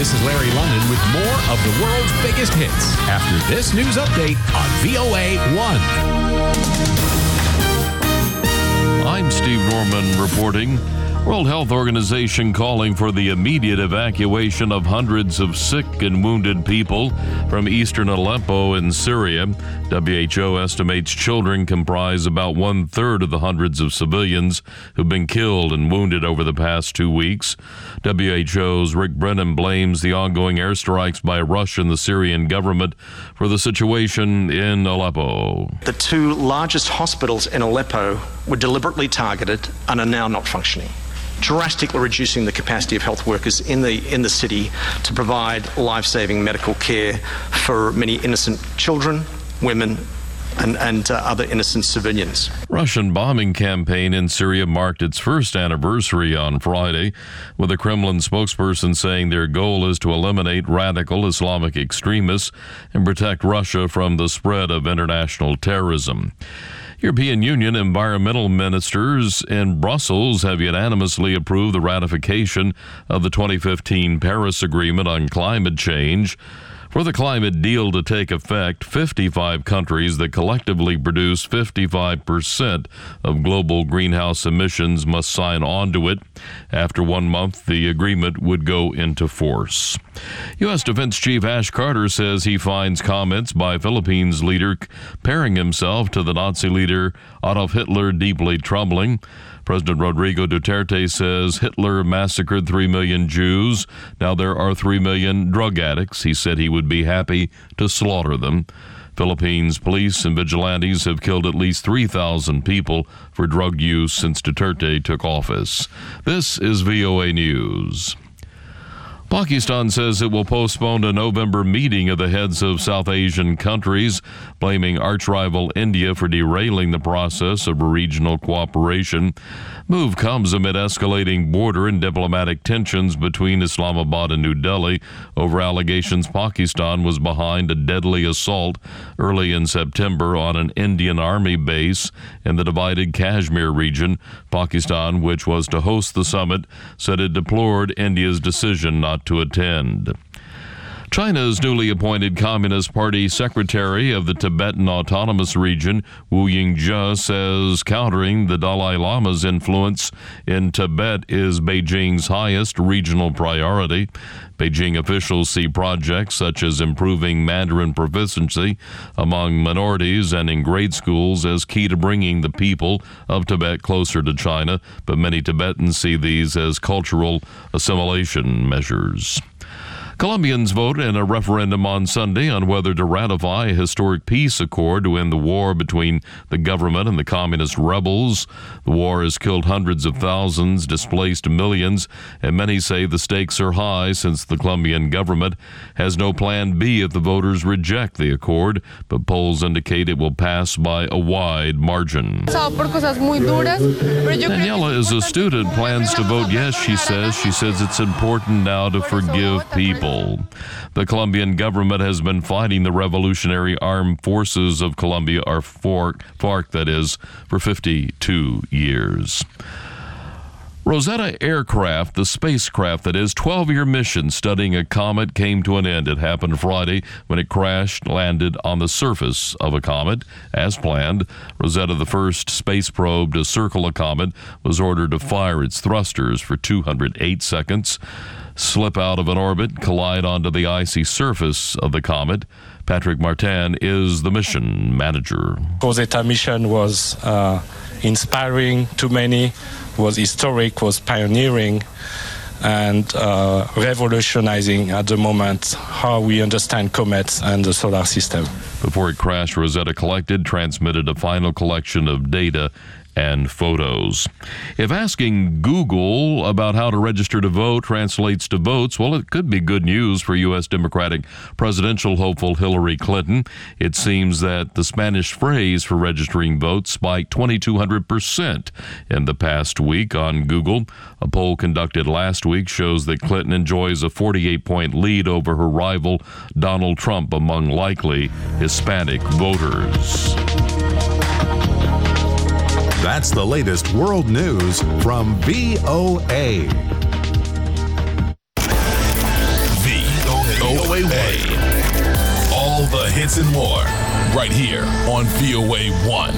This is Larry London with more of the world's biggest hits after this news update on VOA 1. I'm Steve Norman reporting. World Health Organization calling for the immediate evacuation of hundreds of sick and wounded people from eastern Aleppo in Syria. WHO estimates children comprise about 1/3 of the hundreds of civilians who've been killed and wounded over the past 2 weeks. WHO's Rick Brennan blames the ongoing airstrikes by Russia and the Syrian government for the situation in Aleppo. The 2 largest hospitals in Aleppo were deliberately targeted and are now not functioning, drastically reducing the capacity of health workers in the city to provide life-saving medical care for many innocent children, women, and other innocent civilians. Russian bombing campaign in Syria marked its first anniversary on Friday, with a Kremlin spokesperson saying their goal is to eliminate radical Islamic extremists and protect Russia from the spread of international terrorism. European Union environmental ministers in Brussels have unanimously approved the ratification of the 2015 Paris Agreement on climate change. For the climate deal to take effect, 55 countries that collectively produce 55% of global greenhouse emissions must sign on to it. After 1 month, the agreement would go into force. U.S. Defense Chief Ash Carter says he finds comments by Philippines leader comparing himself to the Nazi leader Adolf Hitler deeply troubling. President Rodrigo Duterte says Hitler massacred 3 million Jews. Now there are 3 million drug addicts. He said he would be happy to slaughter them. Philippines police and vigilantes have killed at least 3,000 people for drug use since Duterte took office. This is VOA News. Pakistan says it will postpone a November meeting of the heads of South Asian countries, blaming arch-rival India for derailing the process of regional cooperation. Move comes amid escalating border and diplomatic tensions between Islamabad and New Delhi over allegations Pakistan was behind a deadly assault early in September on an Indian army base in the divided Kashmir region. Pakistan, which was to host the summit, said it deplored India's decision not to attend. China's newly appointed Communist Party Secretary of the Tibetan Autonomous Region, Wu Yingzhe, says countering the Dalai Lama's influence in Tibet is Beijing's highest regional priority. Beijing officials see projects such as improving Mandarin proficiency among minorities and in grade schools as key to bringing the people of Tibet closer to China, but many Tibetans see these as cultural assimilation measures. Colombians vote in a referendum on Sunday on whether to ratify a historic peace accord to end the war between the government and the communist rebels. The war has killed hundreds of thousands, displaced millions, and many say the stakes are high since the Colombian government has no plan B if the voters reject the accord, but polls indicate it will pass by a wide margin. Daniela is a student, plans to vote yes, she says. She says it's important now to forgive people. The Colombian government has been fighting the Revolutionary Armed Forces of Colombia, or FARC that is, for 52 years. Rosetta aircraft, the spacecraft that is, 12-year mission studying a comet came to an end. It happened Friday when it crashed, landed on the surface of a comet. As planned, Rosetta, the first space probe to circle a comet, was ordered to fire its thrusters for 208 seconds, slip out of an orbit, collide onto the icy surface of the comet. Patrick Martin is the mission manager. Rosetta mission was inspiring to many, was historic, was pioneering, and revolutionizing at the moment how we understand comets and the solar system. Before it crashed, Rosetta transmitted a final collection of data and photos. If asking Google about how to register to vote translates to votes, well, it could be good news for U.S. Democratic presidential hopeful Hillary Clinton. It seems that the Spanish phrase for registering votes spiked 2,200% in the past week on Google. A poll conducted last week shows that Clinton enjoys a 48-point lead over her rival Donald Trump among likely Hispanic voters. That's the latest world news from VOA. hits and more, right here on VOA 1.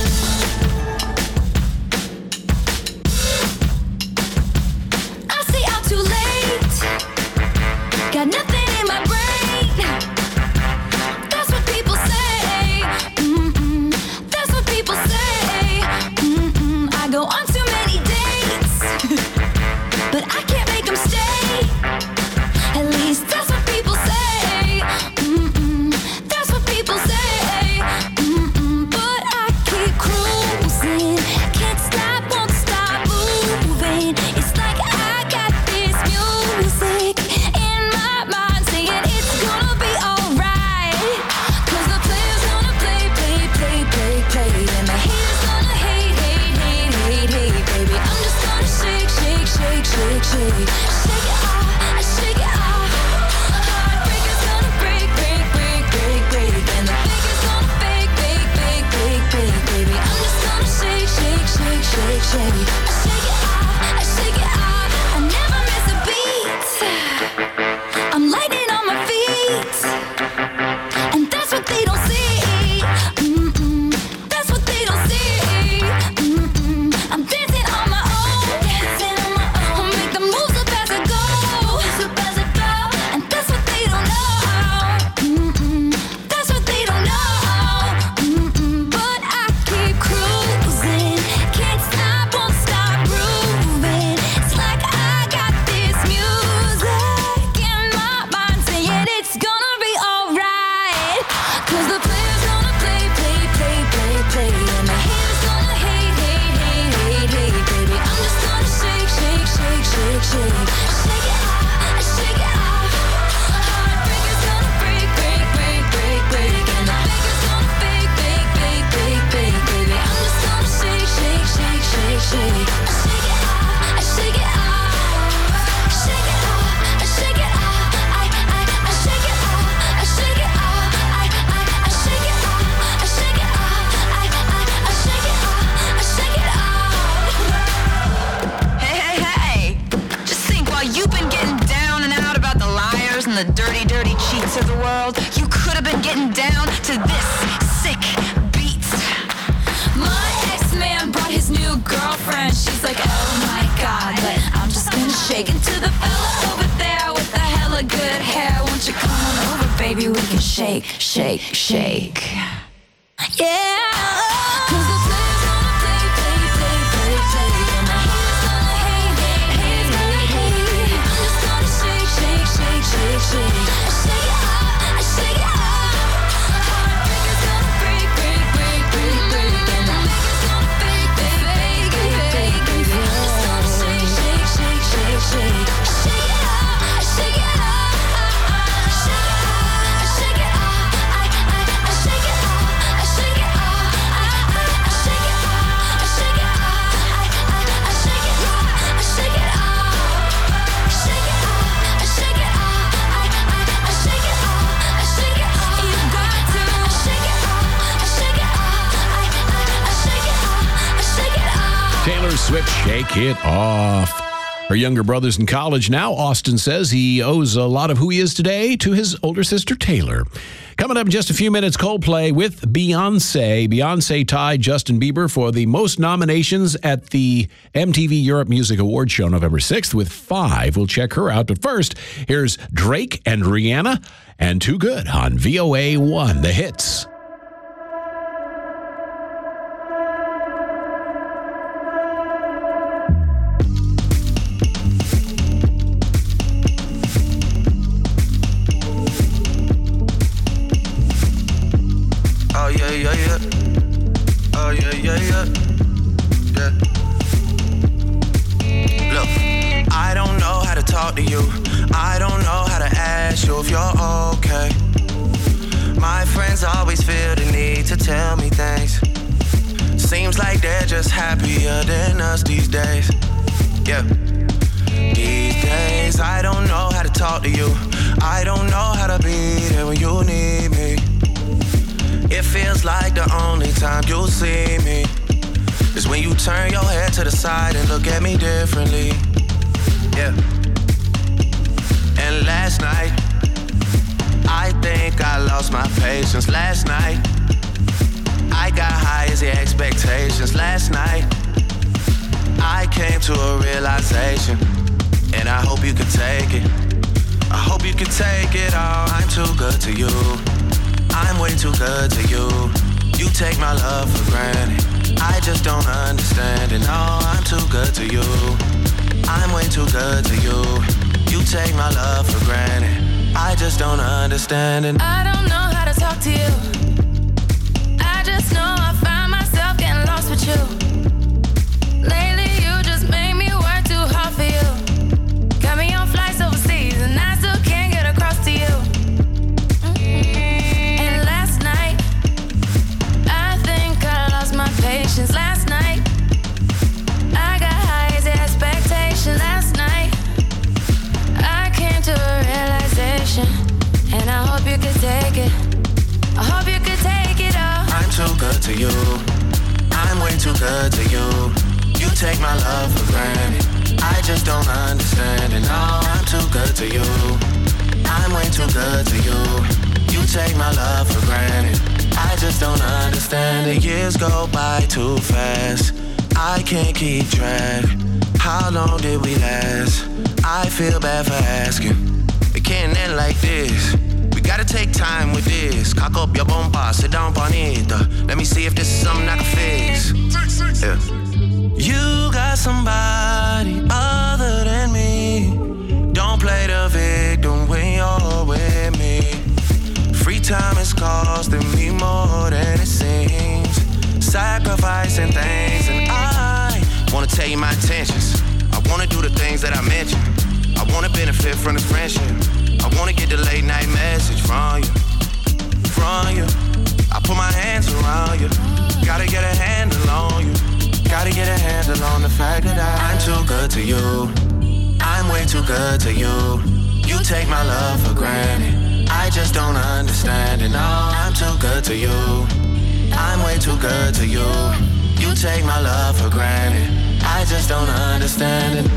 Got nothing in my brain. That's what people say. That's what people say. I go on too many dates, but I can't make them stay. At least that's what people say. That's what people say. But I keep cruising. Can't stop, won't stop moving. It's like I got this music in my mind saying it's gonna be alright. 'Cause the player's gonna play, play, play, play, play. And the haters gonna hate, hate, hate, hate, hate, baby. I'm just gonna shake, shake, shake, shake, shake. Shake it off, shake it off. Heartbreaker's gonna break, break, break, break, break. And the faker's gonna fake, fake, fake, fake, fake, baby. I'm just gonna shake, shake, shake, shake, shake. Shake it off, shake it off. I never miss a beat. I'm lightning on my feet, and that's what they don't see. That's what they don't see. I'm dancing on my own, dancing on my own. Make the moves up as I go, and that's what they don't know. That's what they don't know. But I keep cruising, can't stop, won't stop grooving. It's like I got this music in my mind saying it's gonna be alright. 'Cause the player's gonna play, play, play, play, play. And the haters gonna hate, hate, hate, hate, hate, baby. I'm just gonna shake, shake, shake, shake, shake. Shake it off, shake it off. Heartbreaker's gonna break, break, break, break, break. And the faker's gonna fake, fake, fake, fake, fake, baby. I'm just gonna shake, shake, shake, shake, shake. Shake it off, shake it off. Shake it off, shake it off. I shake it off, shake it off. I shake it off, shake it off. I shake it off, shake it off. Hey, hey, hey! Just think, while you've been getting down and out about the liars and the dirty, dirty cheats of the world, you could have been getting down to this sick beat. My ex-man brought his new girlfriend. She's like, oh my God, but I'm just gonna shake into the fella over there with the hella good hair. Won't you come on over, baby? We can shake, shake, shake. Yeah. 'Cause the player's gonna play, play, play, play, play. And the haters gonna hate, hate, hate, hate, hate. I'm just gonna shake, shake, shake, shake, shake. Shake it off, shake it off. Heartbreaker's gonna break, break, break, break, break. And the faker's gonna fake, fake, fake, fake, baby. I'm just gonna shake, shake, shake, shake, shake. Shake it off, shake it off. Shake it off, shake it off. I shake it off, shake it off. I shake it off, shake it off. I shake it off, shake it off. Shake it off, shake it off. I shake it off, shake it off. You got to shake it off, shake it off. I shake it off, shake it off. Taylor Swift, Shake It Off. Her younger brother's in college now. Austin says he owes a lot of who he is today to his older sister, Taylor. Coming up in just a few minutes, Coldplay with Beyonce. Beyonce tied Justin Bieber for the most nominations at the MTV Europe Music Awards show November 6th with 5. We'll check her out. But first, here's Drake and Rihanna and Too Good on VOA 1, the hits. Look, I don't know how to talk to you. I don't know how to ask you if you're okay. My friends always feel the need to tell me things. Seems like they're just happier than us these days. Yeah. These days, I don't know how to talk to you. I don't know how to be there when you need me. It feels like the only time you'll see me is when you turn your head to the side and look at me differently. Yeah. And last night, I think I lost my patience. patience. Last night, I got high as the expectations. Last night, I came to a realization, and I hope you can take it. I hope you can take it all. I'm too good to you. I'm way too good to you. You take my love for granted. I just don't understand it. No, I'm too good to you. I'm way too good to you. You take my love for granted. I just don't understand it. I don't know how to talk to you. I just know I find myself getting lost with you. Lately you just make me work too hard for you. Got me on flights overseas and I still can't get across to you. And last night, I think I lost my patience. Last night, I got high as expectation. Last night, I came to a realization, and I hope you could take it. I hope you could take it all. I'm too good to you. I'm way too good to you. You take my love for granted. I just don't understand it. No, I'm too good to you. I'm way too good to you. You take my love for granted. I just don't understand it. Years go by too fast. I can't keep track. How long did we last? I feel bad for asking. It can't end like this. We gotta take time with this. Cock up your bomba, sit down on it. Let me see if this is something I can fix. Yeah. You got somebody other than me. Don't play the victim when you're with me. Free time is costing me more than it seems. Sacrificing things, and I wanna tell you my intentions. I wanna do the things that I mentioned. I wanna benefit from this friendship. I wanna get the late night message from you. I put my hands around you. Gotta get a handle on you. Gotta get a handle on the fact that I'm too good to you. I'm way too good to you. You take my love for granted. I just don't understand it. No, I'm too good to you. I'm way too good to you. You take my love for granted. I just don't understand it.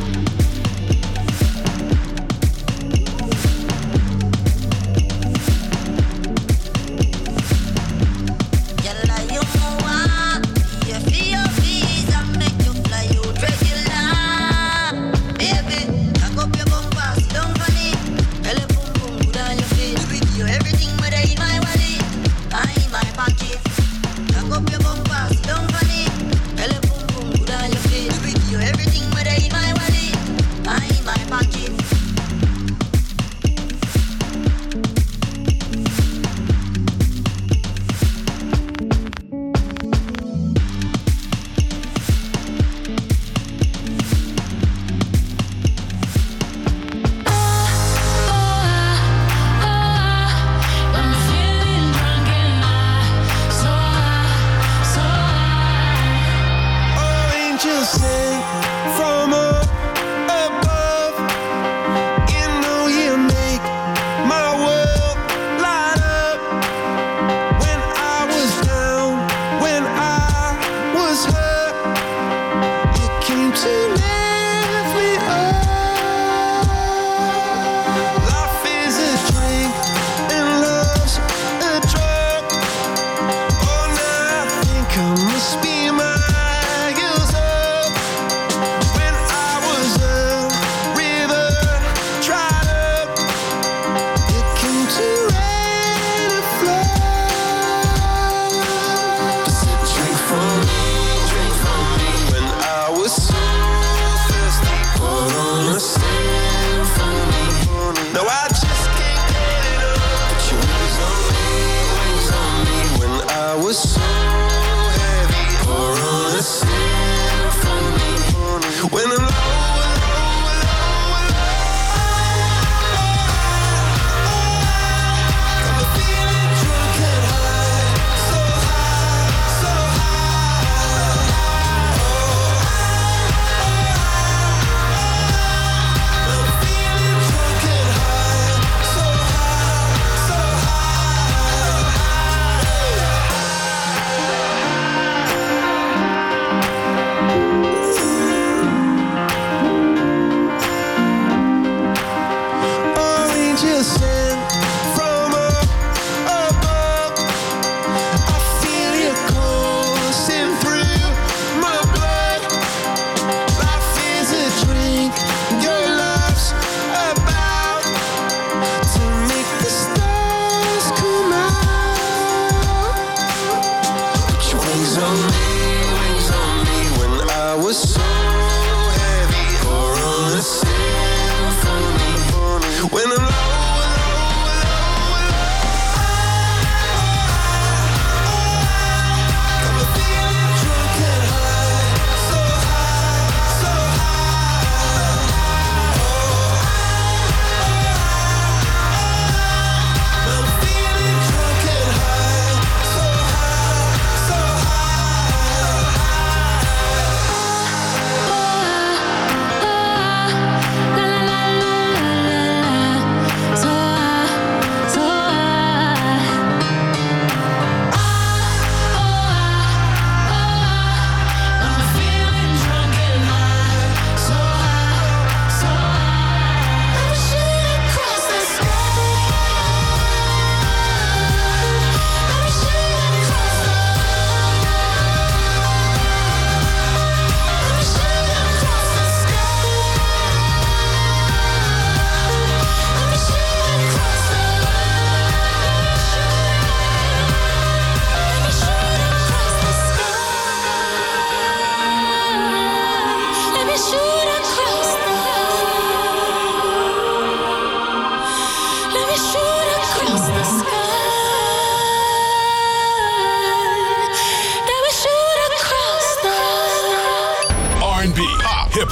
Angels sent from above.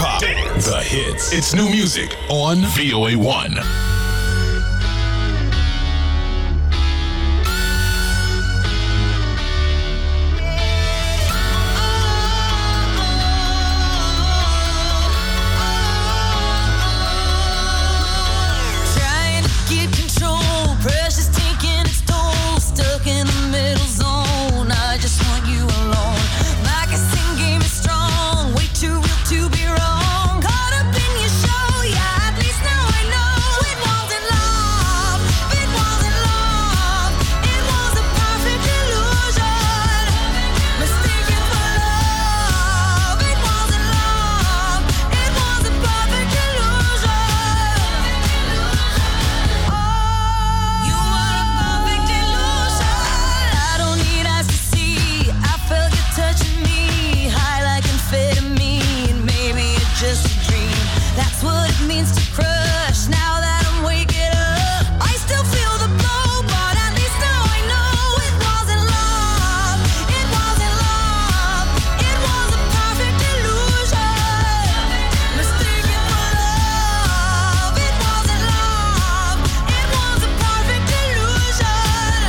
hop, the hits. It's new music on VOA1. Trying to get control, pressure's taking its toll, stuck in the middle zone. I just want you alone. My guessing game is strong, way too real to be wrong. Caught up in your show, yeah, at least now I know. It wasn't love, it wasn't love. It was a perfect illusion, mistaken for love. It wasn't love, it was a perfect illusion. You were a perfect illusion. I don't need eyes to see. I felt you touching me, high like amphetamine. Maybe it's just a dream. That's what it means to crush. Now that I'm waking up, I still feel the blow, but at least now I know it wasn't love. It wasn't love. It was a perfect illusion, mistaken for love. It wasn't love. It was a perfect illusion.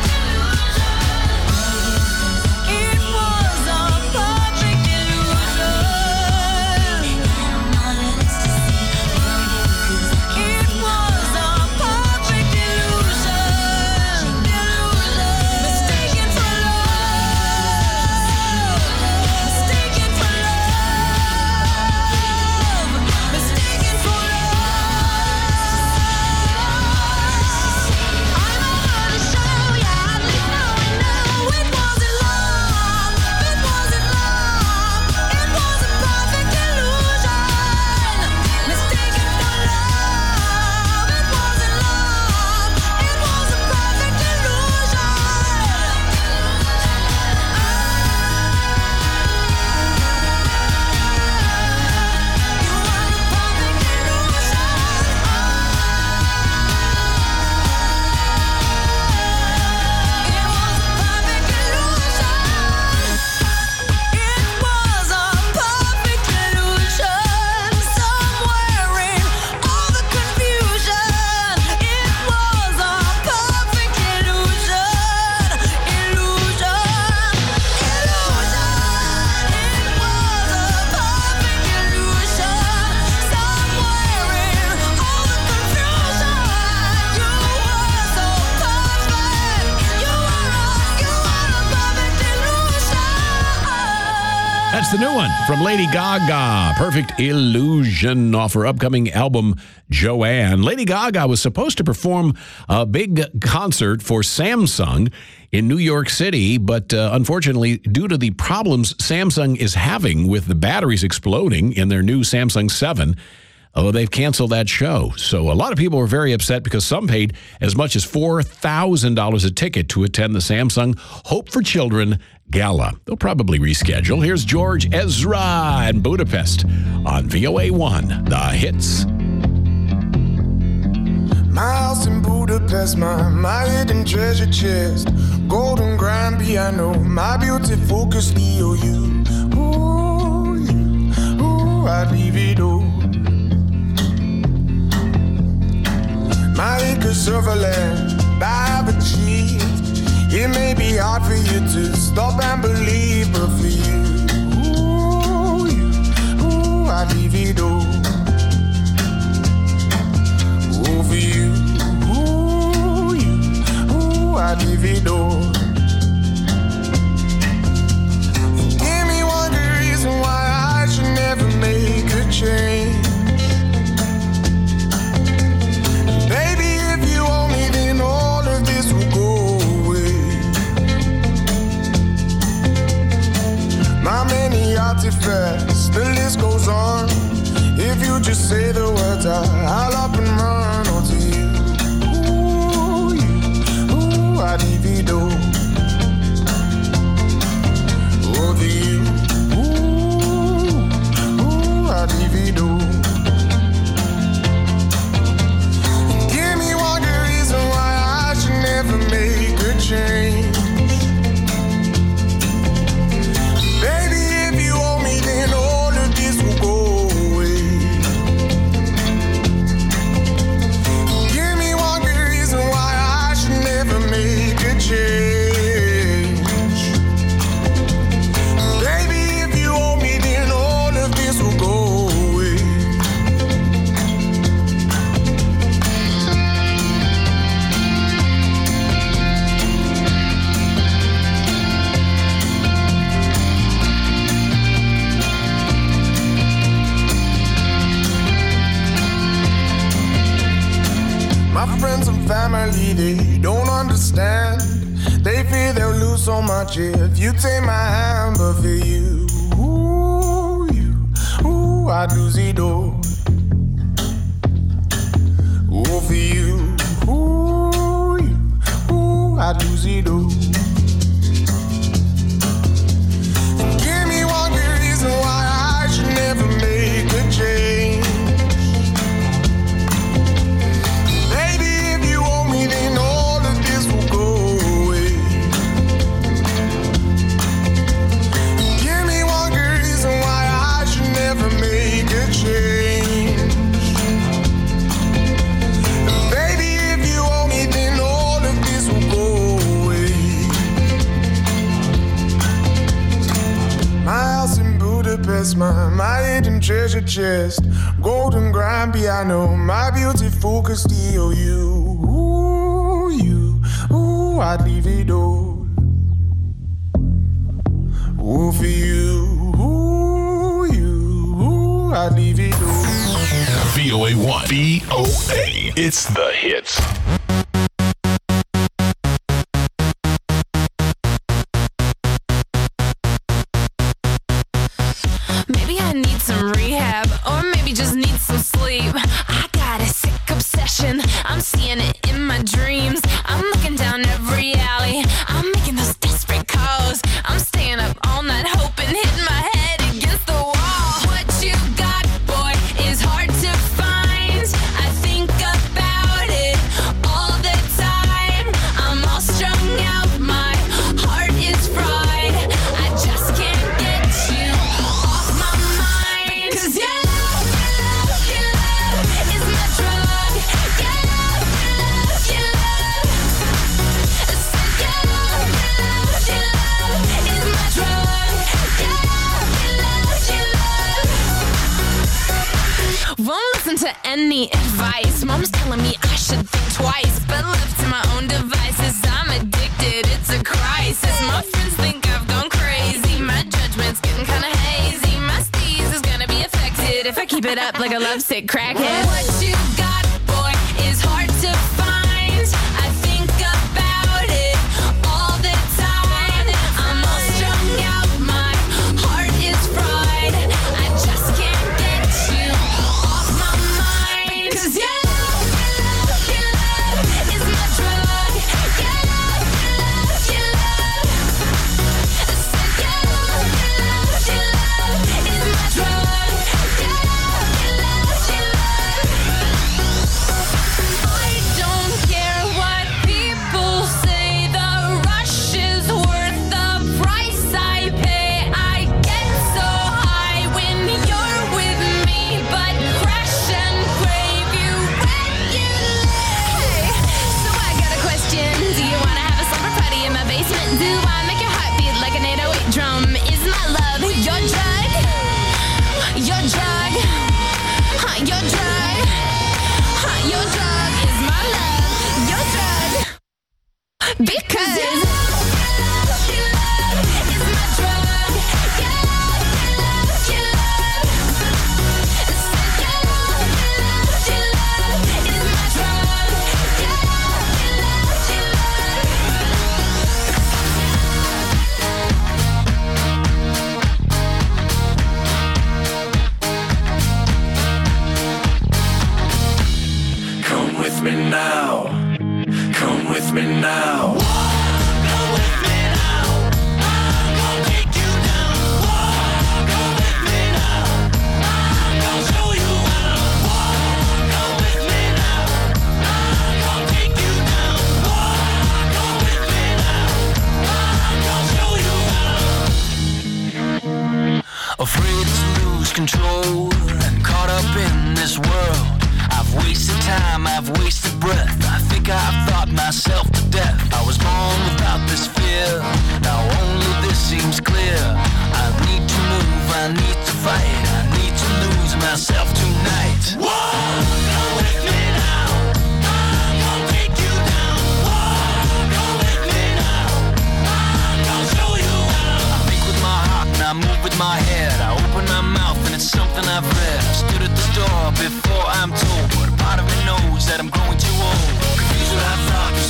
It was a perfect illusion. It was a perfect illusion. Mistaken for love. Mistaken for love. Mistaken for love. I know how to show ya, at least now I know it wasn't love. It wasn't love. It was a perfect illusion, mistaken for love. It wasn't love. It was a perfect illusion. You were a perfect illusion. Somewhere in all the confusion, it was a perfect illusion. Illusion. It was a perfect illusion. Somewhere in all the confusion, you were so perfect. You were a perfect illusion. That's the new one from Lady Gaga, Perfect Illusion, off her upcoming album, Joanne. Lady Gaga was supposed to perform a big concert for Samsung in New York City, but unfortunately, due to the problems Samsung is having with the batteries exploding in their new Samsung 7, they've canceled that show. So a lot of people were very upset because some paid as much as $4,000 a ticket to attend the Samsung Hope for Children Gala. They'll probably reschedule. Here's George Ezra in Budapest on VOA1, The Hits. My house in Budapest, my hidden treasure chest, golden grand piano, my beauty focus EOU. Ooh, I'd leave it all. My acres of land I've achieved. It may be hard for you to stop and believe, but for you, I'd leave it all. Oh, for you, I'd leave it all. Give me one good reason why I should never make a change. Baby, if you owe me, then all of this will go away. My many artifacts, the list goes on. If you just say the words, I'll up and run. Oh, to you, I'd leave it all. Oh, to you, I'd leave it all. Give me one good reason why I should never make a change. Baby, if you owe me, then all of this will go away. friends and family, they don't understand. They fear they'll lose so much if you take my hand. But for you, I'd lose it all. Oh, for you, I'd lose it all. Give me one good reason why I should never make a change. Baby, if you owe me, then all of this will go away. Give me one good reason why I should never make a change. Baby, if you owe me, then all of this will go away. My house in Budapest, my hidden treasure chest, golden grand piano, my beautiful Castillo. I'd leave it all. Oh, for you, I'd leave it all. VOA 1. VOA. It's the hits. Maybe I need some rehab, or maybe just need some sleep. I got a sick obsession, I'm seeing it in my dreams. I'm looking down every alley, I'm making those desperate calls. I'm staying up all night hoping, hitting my head against the wall. What you got, boy, is hard to find. I think about it all the time. I'm all strung out, my heart is fried. I just can't get you off my mind. 'Cause your love is my drug. Your love is my drug. Won't listen to any advice. Mom's telling me I should think twice, but left to my own devices, I'm addicted. It's a crisis. My friends think I've gone crazy. My judgment's getting kinda hazy. My steez is gonna be affected if I keep it up like a lovesick crackhead. What you got, boy, is hard to find. I think about it all the time. I'm all strung out, my heart is fried. I just can't get you off my mind. 'Cause your love is my drug. Your love is my drug. I don't care what people say, the rush is worth the price I pay. I get so high when you're with me, but crash and crave you regularly. So I got a question, do you wanna have a slumber party in my basement? Do I make your heart beat like an 808 drum? Is my love your drug? Your drug? Your drug? Your drug is my love. Your drug? Because your love is my drug. Your love is my drug. Come with me now. Come with me now. Come with me now. I'm gonna take you down. Come with me now. I'm gonna show you how. Come with me now. I'm gonna take you down. Come with me now. I'm gonna show you how. Afraid to lose control and caught up in this world. I've wasted time, I've wasted breath. I think I've thought myself to death. I was born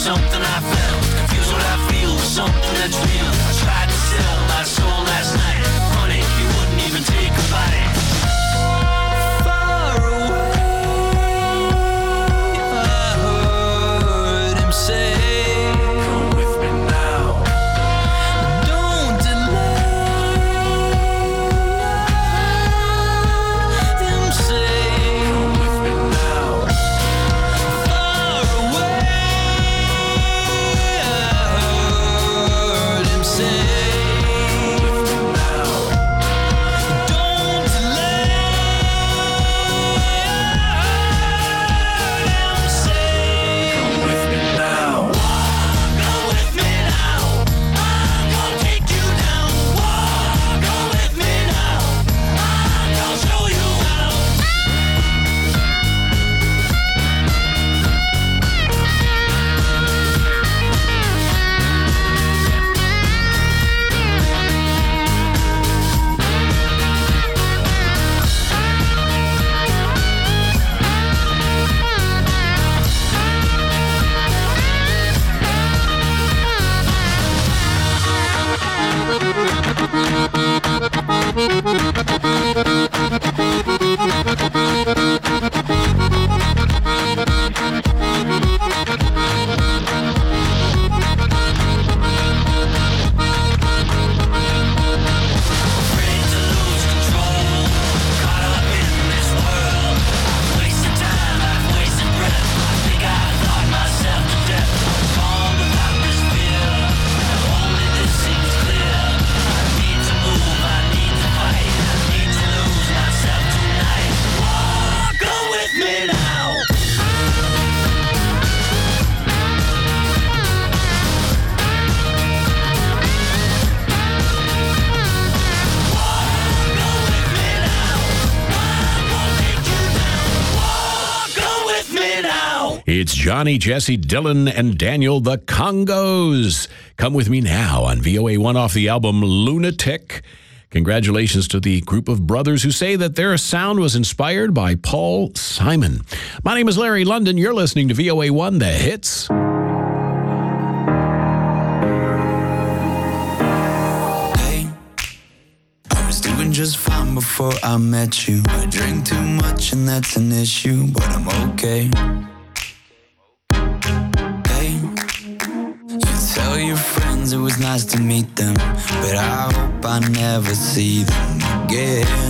something I felt. Confused what I feel with something that's real. I tried to sell my soul last night. Funny, you wouldn't even take a bite. Far away, I heard him say, come with me now. Don't delay. Him say, come with me now. Far away, I heard him say, come with me now. Don't delay. Him say, come with me now. Go with me now. I'm gonna take you down. Go with me now. I'm gonna show you how. Afraid to lose control. Caught up in this world. I've wasted time, I've wasted breath. I think I thought myself to death. I'm gone without this fear. Only this seems clear. I need to move, I need to fight. I need to lose myself tonight. Go with me now. Go with me now. I'm gonna take you down. Go with me now. It's Johnny, Jesse, Dylan, and Daniel the Congos. Come with me now on VOA1 off the album Lunatic. Congratulations to the group of brothers who say that their sound was inspired by Paul Simon. My name is Larry London. You're listening to VOA1 The Hits. Hey, I was doing just fine before I met you. I drink too much and that's an issue, but I'm okay. Hey, you tell your friends it was nice to meet them, but I hope I never see them again.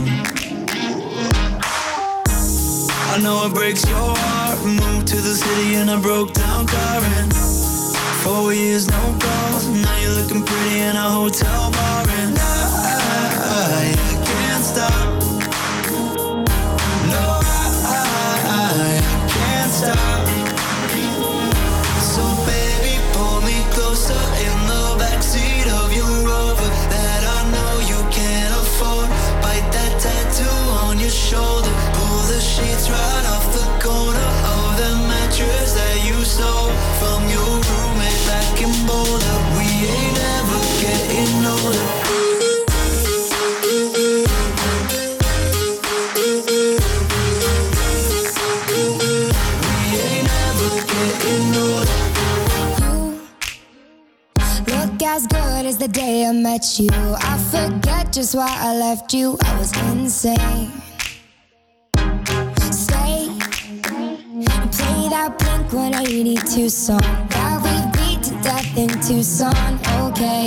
I know it breaks your heart. Moved to the city in a broke down car and 4 years no calls. Now you're looking pretty in a hotel bar and I can't stop. No, I can't stop. So baby, pull me closer in the backseat of your Rover that I know you can't afford. Bite that tattoo on your shoulder. Pull the sheets right off the corner of the mattress that you stole from your roommate back in Boulder. We ain't ever getting older. We ain't ever getting older. Look as good as the day I met you. I forget just why I left you. I was insane. Stay and play that Blink-182 song that we beat to death in Tucson. Okay.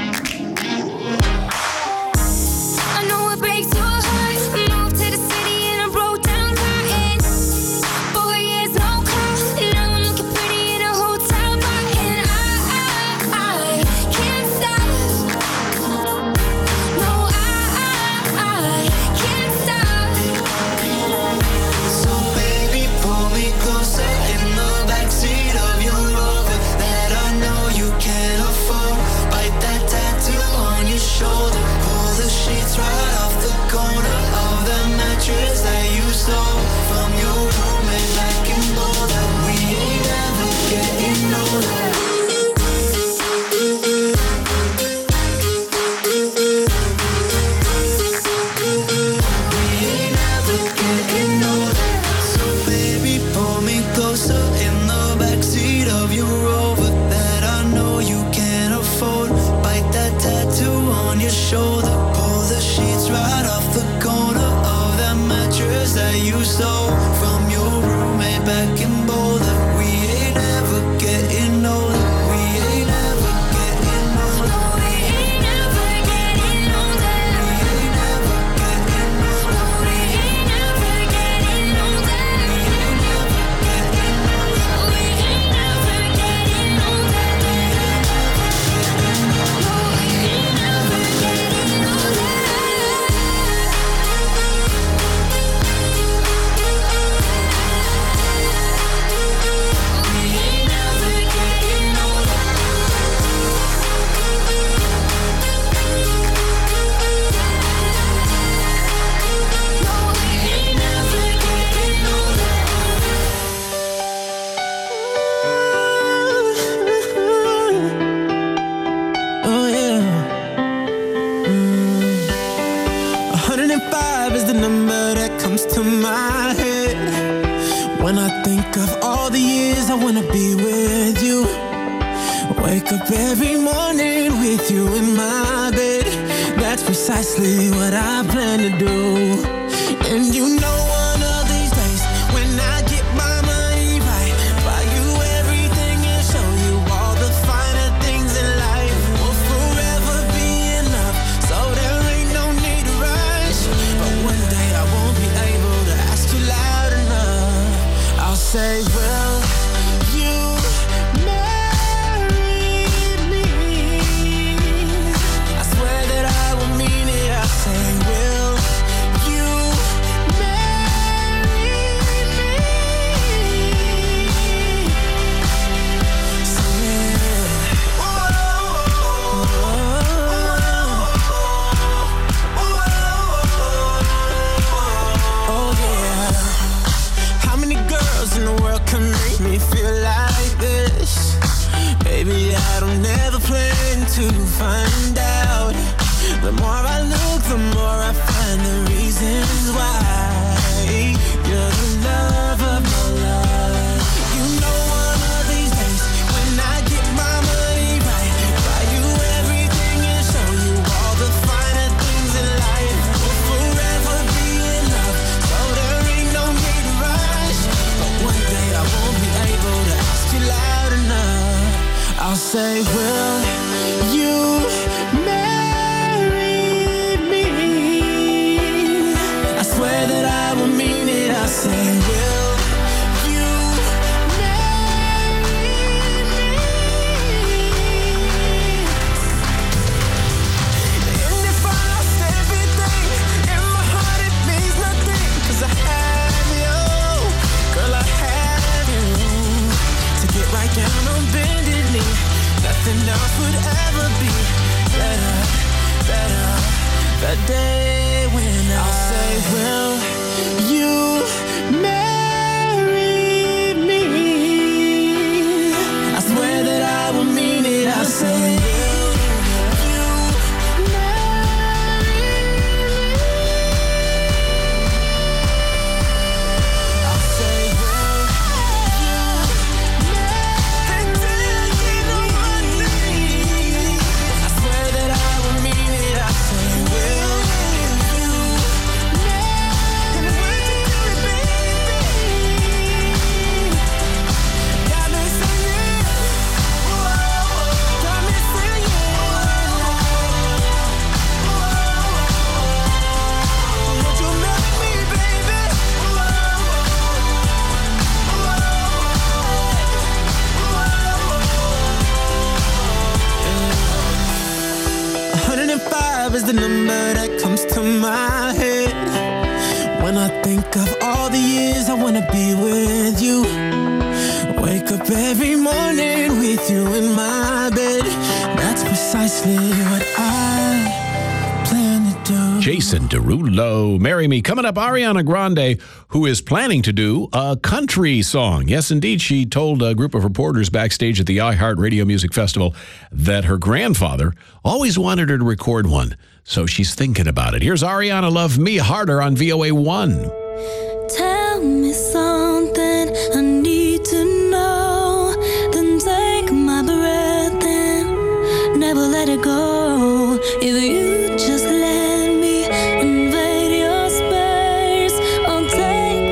I know it breaks your heart. Moved to the city in a broke down car and 4 years no call. Now I'm looking pretty in a hotel bar and I can't stop. No, I can't stop. So baby, pull me closer in the backseat of your Rover that I know you can't afford. Bite that you stole from your roommate back in Boulder. We ain't ever getting older. We ain't ever getting older. We ain't ever getting older. We ain't ever getting older. We ain't ever getting older. We ain't ever getting older. Oh yeah. 105 is the number that comes to my head when I think of all the years I wanna be with you. Wake up every morning with you in my bed. That's precisely what I plan to do. And you know one of these days when I get my money right, buy you everything and show you all the finer things in life. We'll forever be in love, so there ain't no need to rush. But one day I won't be able to ask you loud enough. I'll say, will you marry me? I swear that I will mean it. I say, will you marry me? So oh yeah. How many girls in the world can make me feel like this? Baby, I don't ever plan to find out. The more I look, the more I find the reasons why. You're the love of my life. You know one of these days when I get my money right, buy you everything and show you all the finer things in life. We'll forever be in love, so there ain't no need to rush. But one day I won't be able to ask you loud enough. I'll say, will you marry me? I swear that I will mean it. I say, will you marry me? And if I lost everything in my heart, it means nothing, 'cause I have you. Girl, I have you. To get right down on bended knee, nothing else would ever be better, better. The day when I'll say, will you marry me? I swear that I will mean it. I say, will you marry me? I'll say, will you marry me? I swear that I will mean it. I say, will you marry me? Got me singing, got me singing. Would you marry me, baby? 105 is the number that comes to my head when I think of all the years I wanna be with you. Wake up every morning with you in my bed. That's precisely what I plan to do. Jason Derulo, Marry Me. Coming up, Ariana Grande, who is planning to do a country song. Yes, indeed. She told a group of reporters backstage at the iHeartRadio Music Festival that her grandfather always wanted her to record one. So she's thinking about it. Here's Ariana, Love Me Harder on VOA1. Tell me something I need to know. Then take my breath and never let it go. If you just let me invade your space, I'll take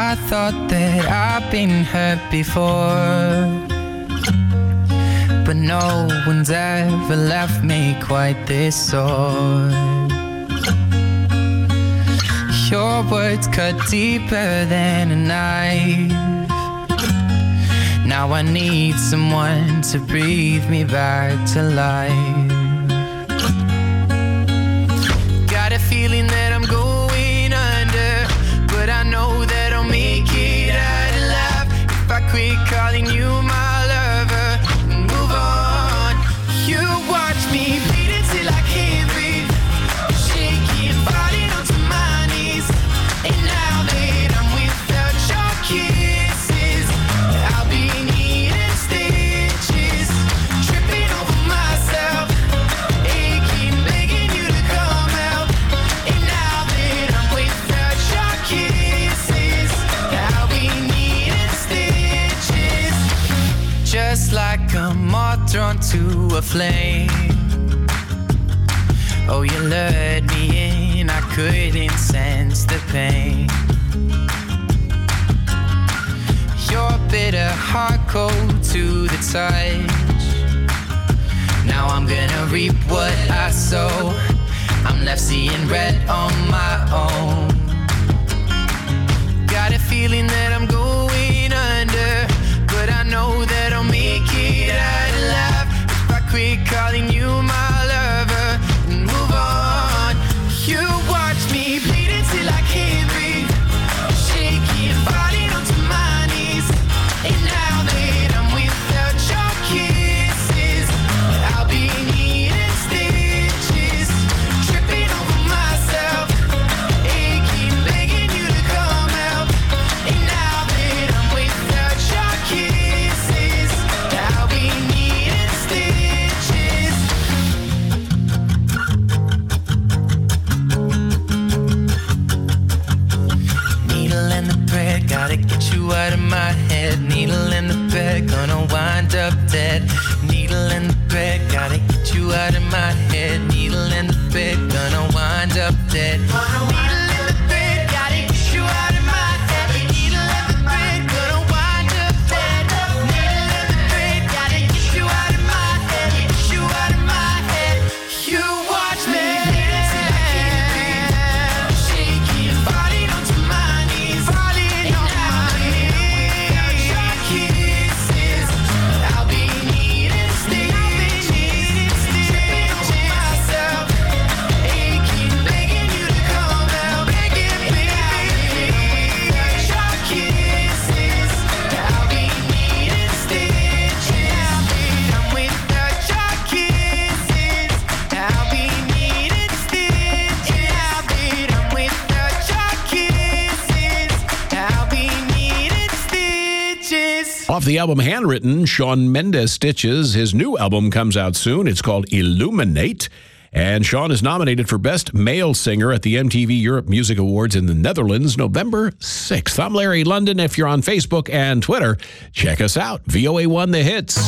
I thought that I've been hurt before, but no one's ever left me quite this sore. Your words cut deeper than a knife. Now I need someone to breathe me back to life. Got a feeling that I'm going under, but I know that I'll make it out alive if I quit calling you my lover and move on. You watch me bleed until I can't breathe, shaking, falling onto my knees. And now that I'm without your kisses, I'll be needing stitches, tripping over myself, aching, begging you to come out. And now that I'm without your kisses, I'll be needing stitches, just like a moth drawn to a flame. Oh, you lured me in, I couldn't sense the pain. Your bitter heart cold to the touch. Now I'm gonna reap what I sow. I'm left seeing red on my own. Got a feeling that I'm going under, but I know that I'll make it out alive if I quit calling you my lover and move on. You watch me bleed until I can't breathe, shaking, falling onto my knees. And now that I'm without your kisses, I'll be needing stitches, tripping over myself, aching, begging you to come out. And now that I'm without your kisses, I'll be needing stitches. Needle in the thread, gotta get you out of my head. Needle in the thread, gonna wind up dead. Needle in the thread, gotta get you out of my head. Needle in the thread, gonna wind up dead. Needle in the thread, gotta get you out of my head. Needle in the thread, gonna wind up dead. Needle in the thread, gotta get you out of my head. Get you out of my head. You watch me till I can't breathe, shaking, falling onto my knees, falling on my knees. Without your kisses, I'll be needing stitches, tripping over myself, aching, begging you to come out, begging, baby. Without your kisses, I'll be needing stitches. I'm without your kisses, I'll be needing stitches. I'm without your kisses, I'll be needing stitches. Off the album Handwritten, Shawn Mendes Stitches. His new album comes out soon. It's called Illuminate. And Shawn is nominated for Best Male Singer at the MTV Europe Music Awards in the Netherlands, November 6th. I'm Larry London. If you're on Facebook and Twitter, check us out. VOA1 The Hits.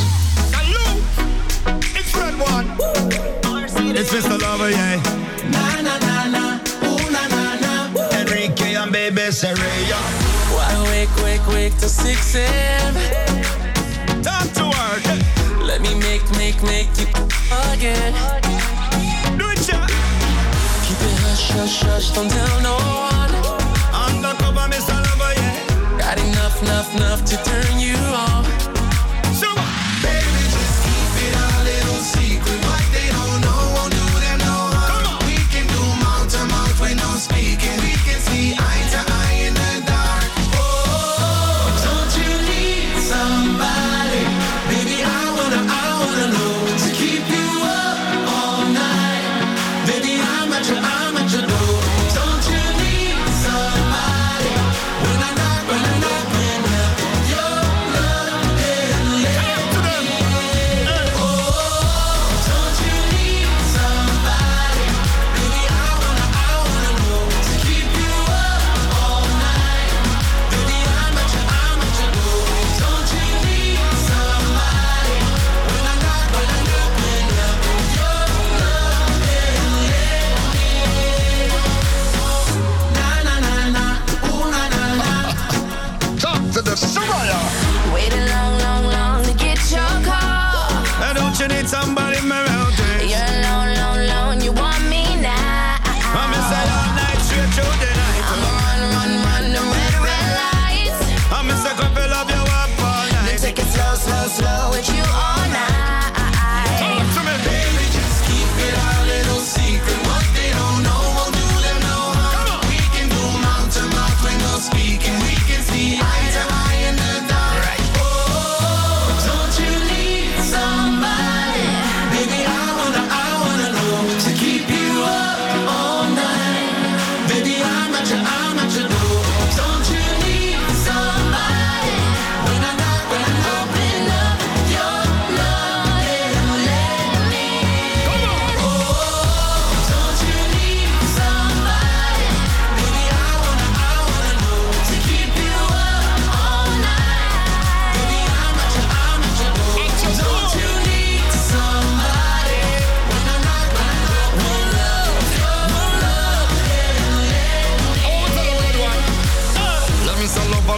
It's Red One. It's Mr. Lover, yeah. Na na na na, ooh na na na. Enrique and Baby Seraya. Why wake till 6 a.m. Time to work. Let me make you again. Do it, yeah. Keep it hush, don't tell no one. Undercover, Mr. Lover, yeah. Got enough to turn you on. So, baby, just keep it a little secret. What they don't know won't do them no harm. We can do mouth to mouth with no speaking. We can see eye to eye in the dark. Oh, don't you need somebody? Baby, I wanna know to keep you up all night. Baby, I'm at your door. Don't you need somebody? When I knock on your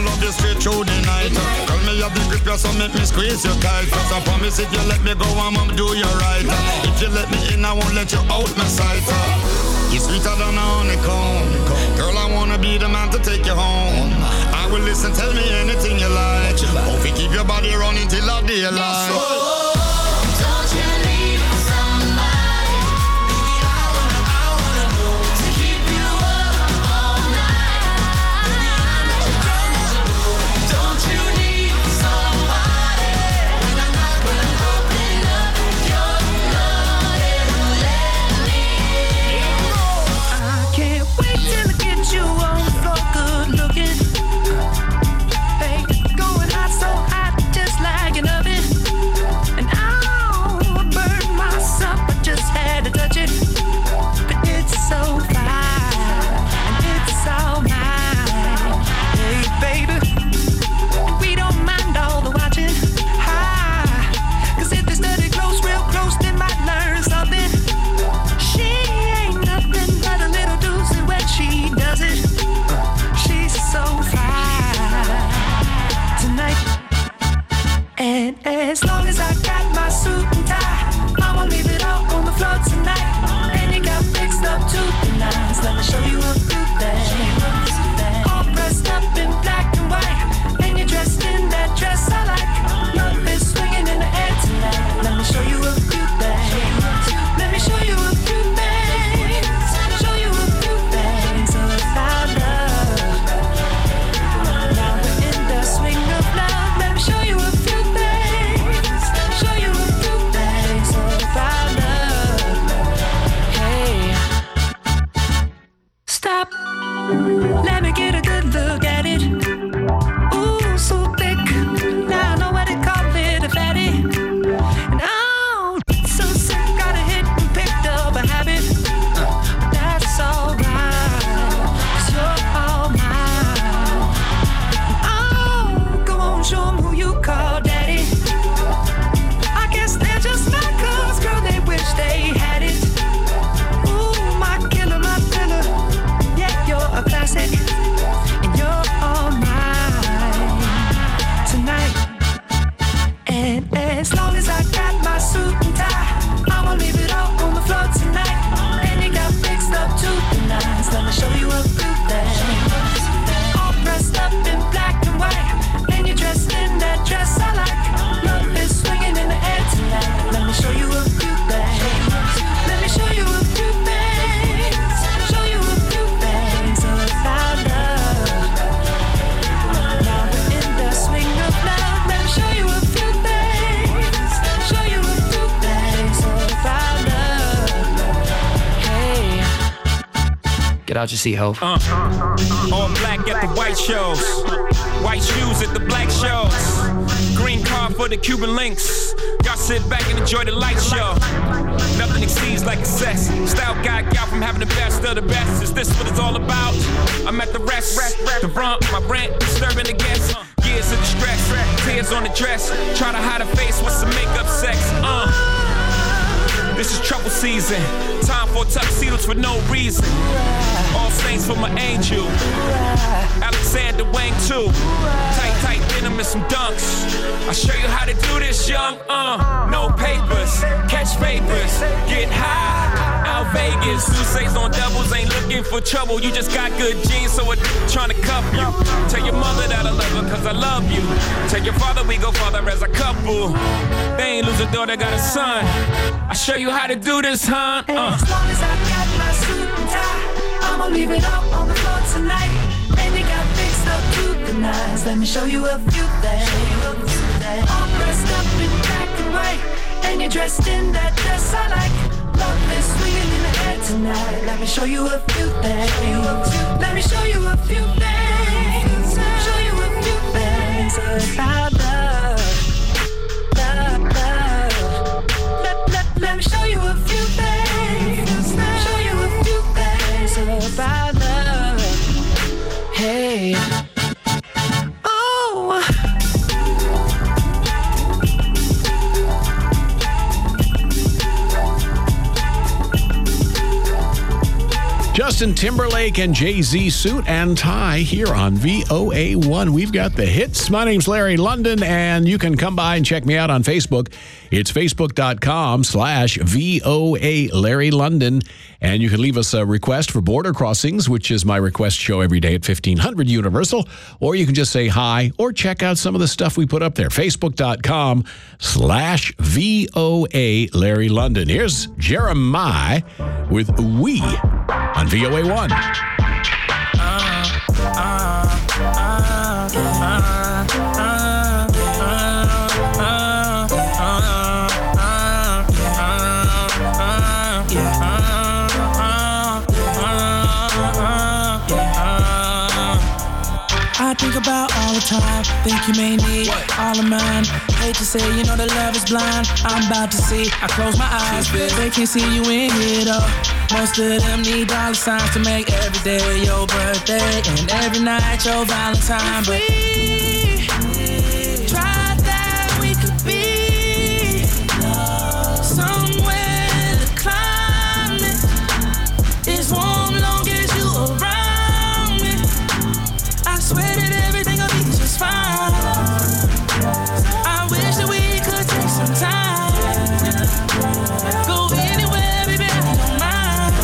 love you straight through the night. Tell me you have the grip, so make me squeeze you tight. Cause I promise if you let me go, I'ma do you right. If you let me in, I won't let you out my sight. You're sweeter than a honeycomb. Girl, I wanna be the man to take you home. I will listen, tell me anything you like. Hope you keep your body running till the daylight. Don't you need somebody? Baby, I wanna know to keep you up all night. Baby, I'm at your call. Don't you need somebody? When I'm not gonna open up your love and let me in. I can't wait till I get you on the floor, good looking. Hey, going hot, so hot, just like an oven. And I'll burn myself, I just had to touch it. But it's so fine, and it's all mine. Hey, baby, we don't mind all the watching. Cause if they study close, real close, they might learn something. She ain't nothing but a little doozy when she does it. She's so fine tonight. And as long as I got my suit and tie, I'ma leave it all on the floor tonight. And you got fixed up to the nines. Let me show you a few things. All dressed up in black and white, and you're dressed in that dress I like. Love is swinging in the air tonight. Let me show you a few things. Let me show you a few things. Show you a few things about love. Now we're in the swing of love. Let me show you a few things. Show you a few things about love. Hey, stop. Let me get a good look at it. Ooh, so thick. Now I know what they call it, a fatty. And oh, so sick, got a hit and picked up a habit. That's alright, 'cause you're all mine. Oh, go on, show 'em who you call daddy. I guess they're just not 'cause, girl, they wish they had it. Ooh, my killer, my thriller. Yeah, you're a classic, and you're all mine tonight. And as long as I got my suit and tie, I'ma leave it all on the floor tonight. And you got fixed up to the nines. Let me show you a few things. All dressed up in black and white, and you're dressed in that dress I like. Love is swinging in the air tonight. Let me show you a few things. Let me show you a few things. Show you a few things about love. Now we're in the swing of love. Let me show you a few things. Show you a few things about love. Hey, Get out your seat, Hope. All black at the white shows. White shoes at the black shows. Green car for the Cuban links. Y'all sit back and enjoy the light show. Nothing exceeds like excess. Style guy gal from having the best of the best. Is this what it's all about? I'm at the rest. The rump, my rent, disturbing the guests. Years of distress, tears on the dress. Try to hide a face with some makeup sex. This is trouble season. Time for tuxedos for no reason. All saints for my angel. Alexander Wang too. Tight denim and some dunks. I'll show you how to do this, young. No papers, catch papers, get high. Out Vegas, Sousa's on doubles, ain't looking for trouble. You just got good genes, so it's trying to cuff you. Tell your mother that I love her, cause I love you. Tell your father we go farther as a couple. They ain't lose a daughter, got a son. I'll show you how to do this, huh? As long as I got my suit and tie, I'ma leave it all on the floor tonight. And you got fixed up to the nines. Let me show you a few things. All dressed up in black and white, and you're dressed in that dress I like. Love is swinging in the air tonight. Let me show you a few things. Let me show you a few things. Show you a few things about love. Let me show you a few things. Show you a few things about love. Hey. Oh. Just Justin Timberlake and Jay-Z, Suit and Tie here on VOA1. We've got the hits. My name's Larry London, and you can come by and check me out on Facebook. It's facebook.com/VOA Larry London. And you can leave us a request for Border Crossings, which is my request show every day at 1500 Universal. Or you can just say hi or check out some of the stuff we put up there. Facebook.com/VOA Larry London. Here's Jeremiah with We on VOA1. I think about all the time, think you may need all of mine. Hate to say, you know that love is blind. I'm about to see, I close my eyes, but they can't see you in here though. Most of them need dollar signs to make every day your birthday and every night your Valentine. But we tried that we could be somewhere the climate is warm long as you around me. I swear that everything will be just fine. I wish that we could take some time. Go anywhere, baby, I don't mind.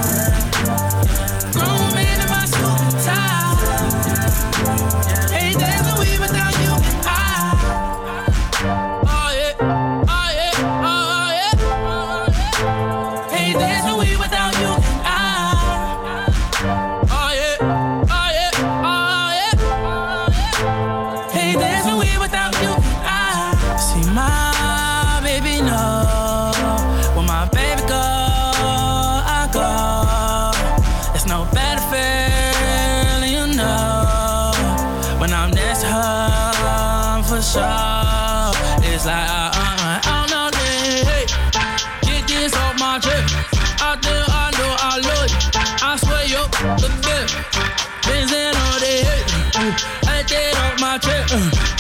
Grown man in my suit and tie. Hey, there's no way without you and I. Oh yeah, oh yeah, oh yeah. Hey, there's no way without you and I. Oh yeah, oh yeah, oh yeah. Hey, there's no way without you and I. See my baby know when my baby go, I go. There's no better feeling, you know. When I'm next to her, for sure. It's like I don't know this. Get this off my chest. Out there, I know I love you. I swear you're the best. Benzin on the head. Get that off my chest.